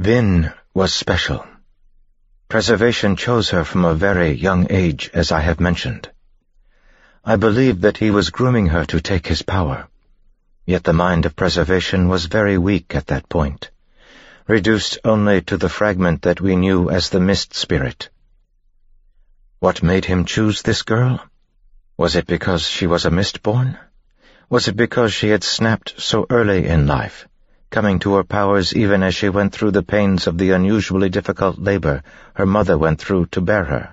Vin was special. Preservation chose her from a very young age, as I have mentioned. I believe that he was grooming her to take his power, yet the mind of Preservation was very weak at that point, reduced only to the fragment that we knew as the Mist Spirit. What made him choose this girl? Was it because she was a Mistborn? Was it because she had snapped so early in life, coming to her powers even as she went through the pains of the unusually difficult labor her mother went through to bear her?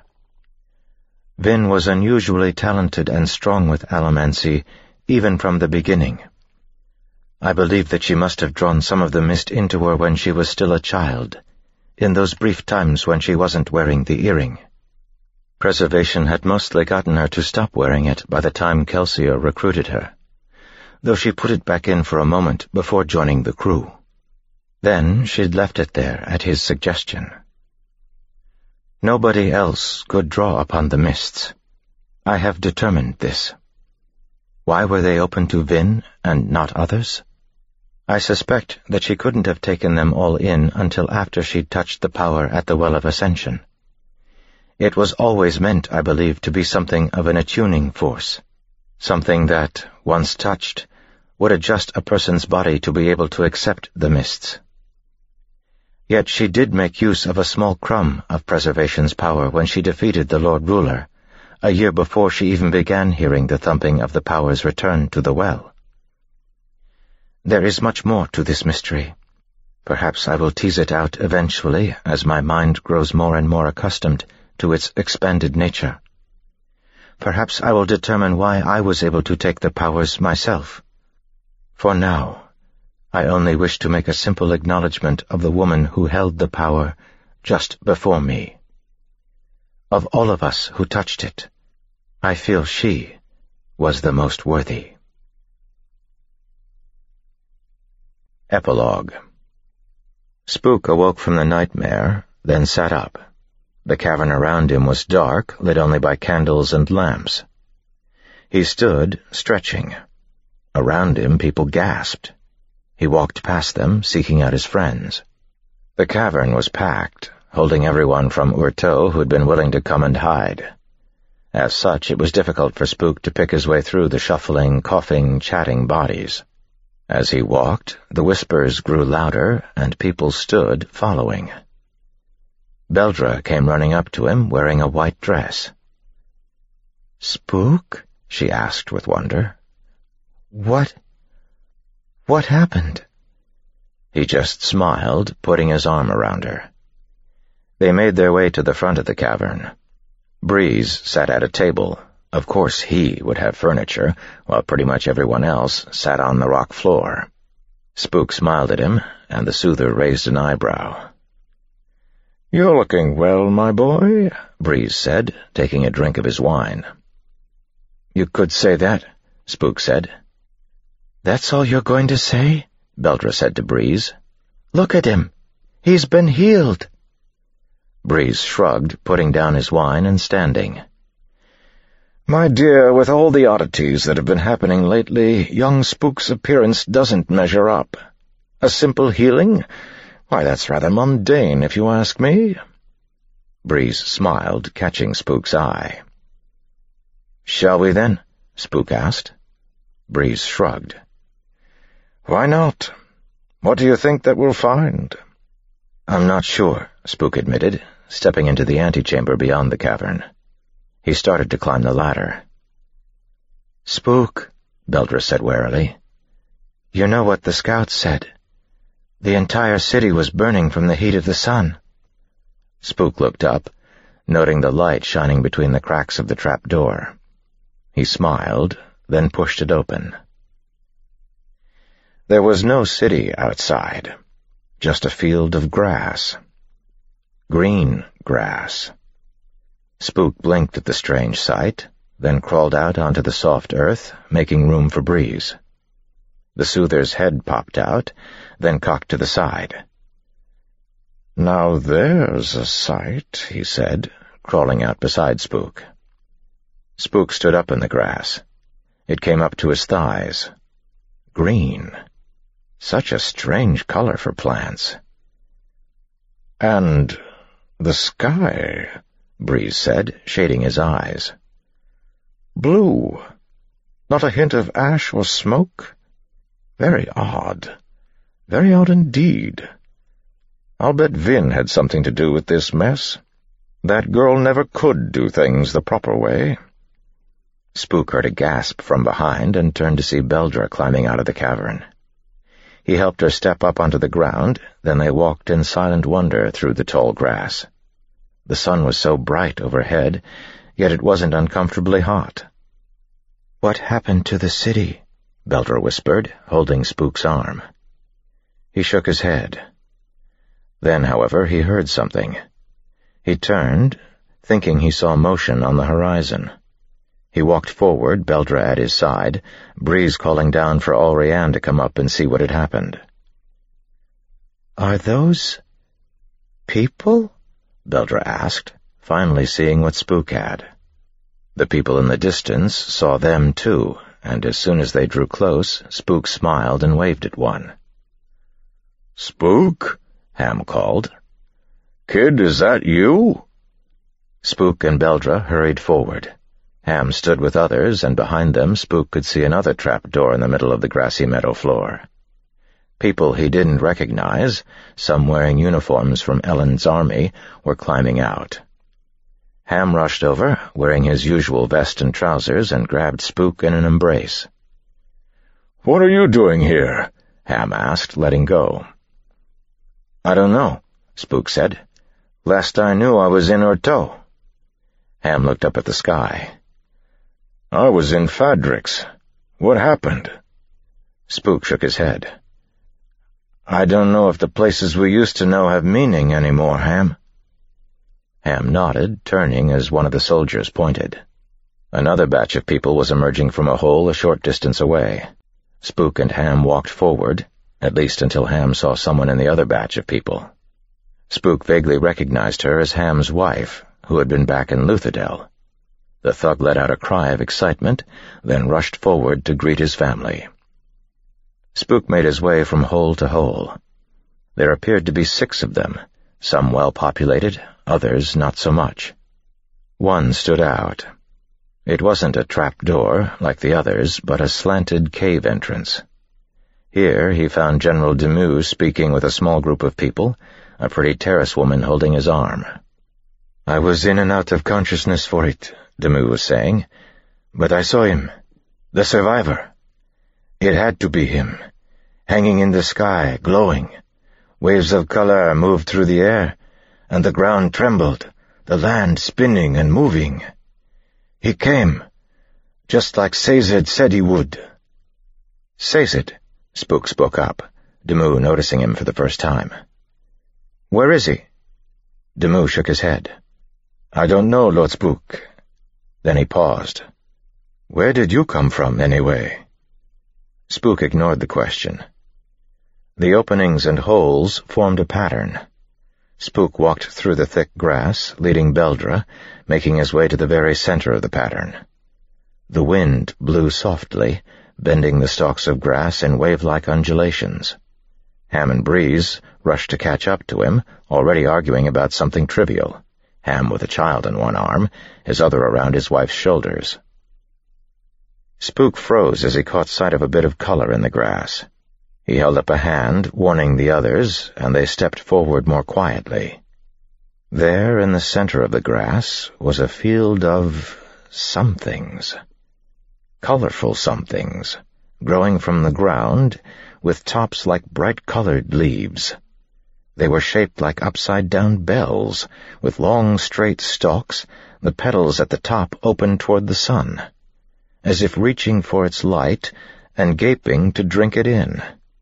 Vin was unusually talented and strong with allomancy, even from the beginning. I believe that she must have drawn some of the mist into her when she was still a child, in those brief times when she wasn't wearing the earring. Preservation had mostly gotten her to stop wearing it by the time Kelsier recruited her, though she put it back in for a moment before joining the crew. Then she'd left it there at his suggestion. Nobody else could draw upon the mists. I have determined this. Why were they open to Vin and not others? I suspect that she couldn't have taken them all in until after she'd touched the power at the Well of Ascension. It was always meant, I believe, to be something of an attuning force, something that, once touched, would adjust a person's body to be able to accept the mists. Yet she did make use of a small crumb of Preservation's power when she defeated the Lord Ruler, a year before she even began hearing the thumping of the power's return to the well. There is much more to this mystery. Perhaps I will tease it out eventually as my mind grows more and more accustomed to its expanded nature. Perhaps I will determine why I was able to take the powers myself. For now, I only wish to make a simple acknowledgement of the woman who held the power just before me. Of all of us who touched it, I feel she was the most worthy. Epilogue. Spook awoke from the nightmare, then sat up. The cavern around him was dark, lit only by candles and lamps. He stood, stretching. Around him, people gasped. He walked past them, seeking out his friends. The cavern was packed, holding everyone from Urto who had been willing to come and hide. As such, it was difficult for Spook to pick his way through the shuffling, coughing, chatting bodies. As he walked, the whispers grew louder, and people stood, following. Beldra came running up to him, wearing a white dress. "Spook?" she asked with wonder. What happened?" He just smiled, putting his arm around her. They made their way to the front of the cavern. Breeze sat at a table. Of course he would have furniture, while pretty much everyone else sat on the rock floor. Spook smiled at him, and the soother raised an eyebrow. "You're looking well, my boy," Breeze said, taking a drink of his wine. "You could say that," Spook said. "That's all you're going to say?" Beldra said to Breeze. "Look at him. He's been healed." Breeze shrugged, putting down his wine and standing. "My dear, with all the oddities that have been happening lately, young Spook's appearance doesn't measure up. A simple healing? Why, that's rather mundane, if you ask me." Breeze smiled, catching Spook's eye. "Shall we, then?" Spook asked. Breeze shrugged. "Why not? What do you think that we'll find?" "I'm not sure," Spook admitted, stepping into the antechamber beyond the cavern. He started to climb the ladder. "Spook," Beldra said warily, "you know what the scouts said. The entire city was burning from the heat of the sun." Spook looked up, noting the light shining between the cracks of the trap door. He smiled, then pushed it open. There was no city outside, just a field of grass. Green grass. Spook blinked at the strange sight, then crawled out onto the soft earth, making room for Breeze. The soother's head popped out, then cocked to the side. "Now there's a sight," he said, crawling out beside Spook. Spook stood up in the grass. It came up to his thighs. Green. Such a strange color for plants. "And the sky," Breeze said, shading his eyes. "Blue. Not a hint of ash or smoke? Very odd. Very odd indeed. I'll bet Vin had something to do with this mess. That girl never could do things the proper way." Spook heard a gasp from behind and turned to see Beldra climbing out of the cavern. He helped her step up onto the ground, then they walked in silent wonder through the tall grass. The sun was so bright overhead, yet it wasn't uncomfortably hot. "What happened to the city?" Beldra whispered, holding Spook's arm. He shook his head. Then, however, he heard something. He turned, thinking he saw motion on the horizon. He walked forward, Beldra at his side, Breeze calling down for Allrianne to come up and see what had happened. "Are those people?" Beldra asked, finally seeing what Spook had. The people in the distance saw them too, and as soon as they drew close, Spook smiled and waved at one. "Spook?" Ham called. "Kid, is that you?" Spook and Beldra hurried forward. Ham stood with others, and behind them Spook could see another trap-door in the middle of the grassy meadow floor. People he didn't recognize, some wearing uniforms from Elend's army, were climbing out. Ham rushed over, wearing his usual vest and trousers, and grabbed Spook in an embrace. "What are you doing here?" Ham asked, letting go. "I don't know," Spook said. "Last I knew I was in Urteau." Ham looked up at the sky. "I was in Fadrix. What happened?" Spook shook his head. "I don't know if the places we used to know have meaning anymore, Ham." Ham nodded, turning as one of the soldiers pointed. Another batch of people was emerging from a hole a short distance away. Spook and Ham walked forward, at least until Ham saw someone in the other batch of people. Spook vaguely recognized her as Ham's wife, who had been back in Luthadel. The thug let out a cry of excitement, then rushed forward to greet his family. Spook made his way from hole to hole. There appeared to be 6 of them, some well-populated, others not so much. One stood out. It wasn't a trap-door like the others, but a slanted cave entrance. Here he found General Demus speaking with a small group of people, a pretty terrace woman holding his arm. "I was in and out of consciousness for it," Demus was saying, "but I saw him, the survivor. It had to be him, hanging in the sky, glowing. Waves of color moved through the air, and the ground trembled, the land spinning and moving. He came, just like Sazed said he would." "Sazed?" Spook spoke up, Demus noticing him for the first time. "Where is he?" Demus shook his head. "I don't know, Lord Spook." Then he paused. "Where did you come from, anyway?" Spook ignored the question. The openings and holes formed a pattern. Spook walked through the thick grass, leading Beldra, making his way to the very center of the pattern. The wind blew softly, bending the stalks of grass in wave-like undulations. Ham and Breeze rushed to catch up to him, already arguing about something trivial, Ham with a child in one arm, his other around his wife's shoulders. Spook froze as he caught sight of a bit of color in the grass. He held up a hand, warning the others, and they stepped forward more quietly. There, in the center of the grass, was a field of somethings. Colorful somethings, growing from the ground, with tops like bright-colored leaves. They were shaped like upside-down bells, with long, straight stalks, the petals at the top open toward the sun, as if reaching for its light and gaping to drink it in.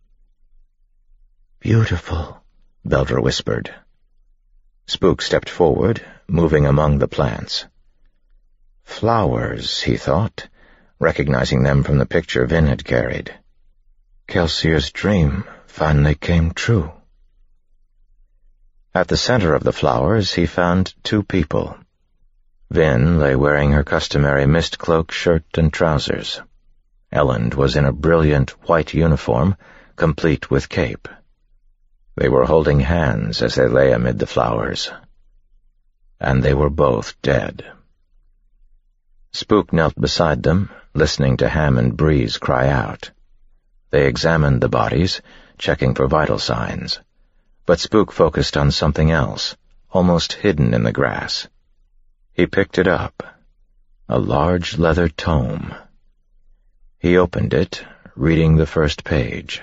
"Beautiful," Beldra whispered. Spook stepped forward, moving among the plants. Flowers, he thought, recognizing them from the picture Vin had carried. Kelsier's dream finally came true. At the center of the flowers he found 2 people. Vin lay wearing her customary mist-cloak shirt and trousers. Elend was in a brilliant white uniform, complete with cape. They were holding hands as they lay amid the flowers. And they were both dead. Spook knelt beside them, listening to Ham and Breeze cry out. They examined the bodies, checking for vital signs, but Spook focused on something else, almost hidden in the grass. He picked it up, a large leather tome. He opened it, reading the first page.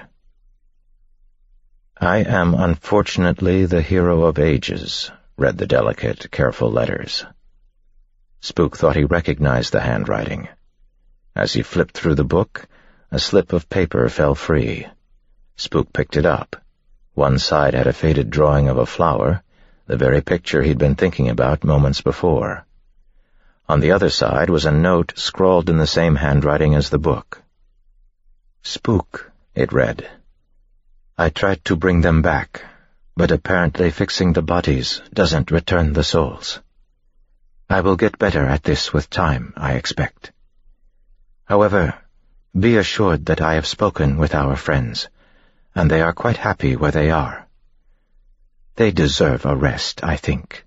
"I am unfortunately the hero of ages," read the delicate, careful letters. Spook thought he recognized the handwriting. As he flipped through the book, a slip of paper fell free. Spook picked it up. One side had a faded drawing of a flower, the very picture he'd been thinking about moments before. On the other side was a note scrawled in the same handwriting as the book. "Spook," it read. "I tried to bring them back, but apparently fixing the bodies doesn't return the souls. I will get better at this with time, I expect. However, be assured that I have spoken with our friends, and they are quite happy where they are. They deserve a rest, I think."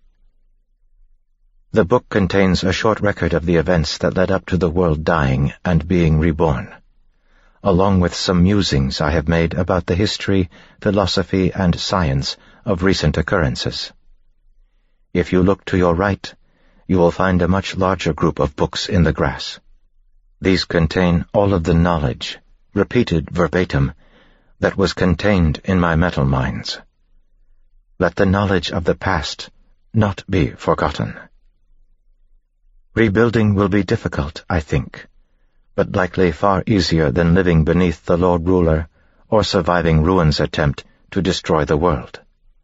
The book contains a short record of the events that led up to the world dying and being reborn, along with some musings I have made about the history, philosophy, and science of recent occurrences. If you look to your right, you will find a much larger group of books in the grass. These contain all of the knowledge, repeated verbatim, that was contained in my metal mines. Let the knowledge of the past not be forgotten. Rebuilding will be difficult, I think, but likely far easier than living beneath the Lord Ruler or surviving Ruin's attempt to destroy the world.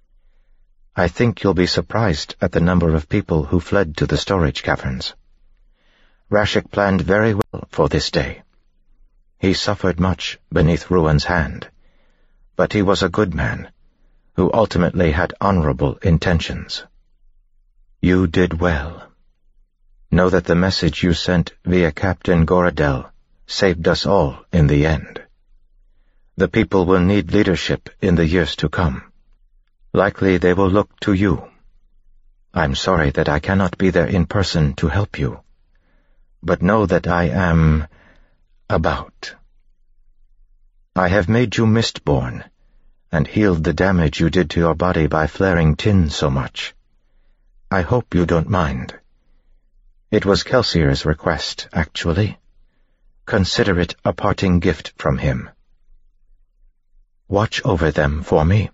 I think you'll be surprised at the number of people who fled to the storage caverns. Rashek planned very well for this day. He suffered much beneath Ruin's hand, but he was a good man, who ultimately had honorable intentions. You did well. Know that the message you sent via Captain Goradel saved us all in the end. The people will need leadership in the years to come. Likely they will look to you. I'm sorry that I cannot be there in person to help you, but know that I am about. I have made you Mistborn, and healed the damage you did to your body by flaring tin so much. I hope you don't mind. It was Kelsier's request, actually. Consider it a parting gift from him. Watch over them for me.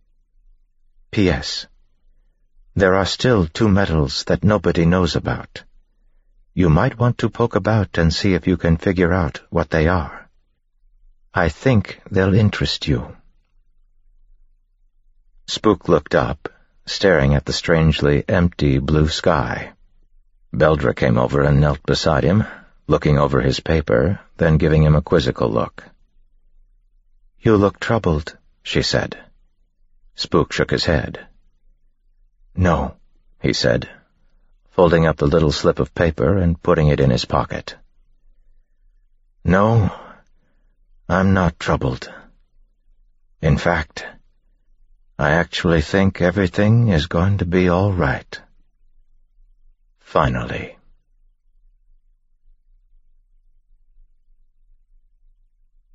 P.S. There are still 2 metals that nobody knows about. You might want to poke about and see if you can figure out what they are. I think they'll interest you. Spook looked up, staring at the strangely empty blue sky. Beldra came over and knelt beside him, looking over his paper, then giving him a quizzical look. "You look troubled," she said. Spook shook his head. "No," he said, folding up the little slip of paper and putting it in his pocket. "No, I'm not troubled. In fact, I actually think everything is going to be all right." Finally.